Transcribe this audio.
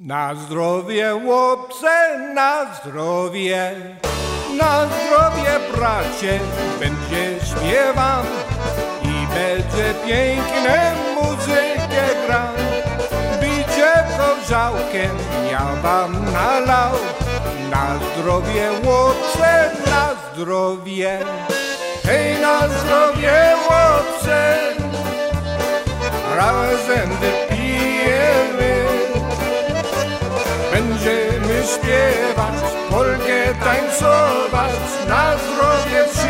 Na zdrowie, chłopcze, na zdrowie, bracie, będzie śpiewam i będzie piękne muzykę gram. Bicie korzałkiem ja wam nalał, na zdrowie, chłopcze, na zdrowie. Hej, na zdrowie, chłopcze, razem wypijemy. Będziemy śpiewać, polkę tańcować, na zdrowie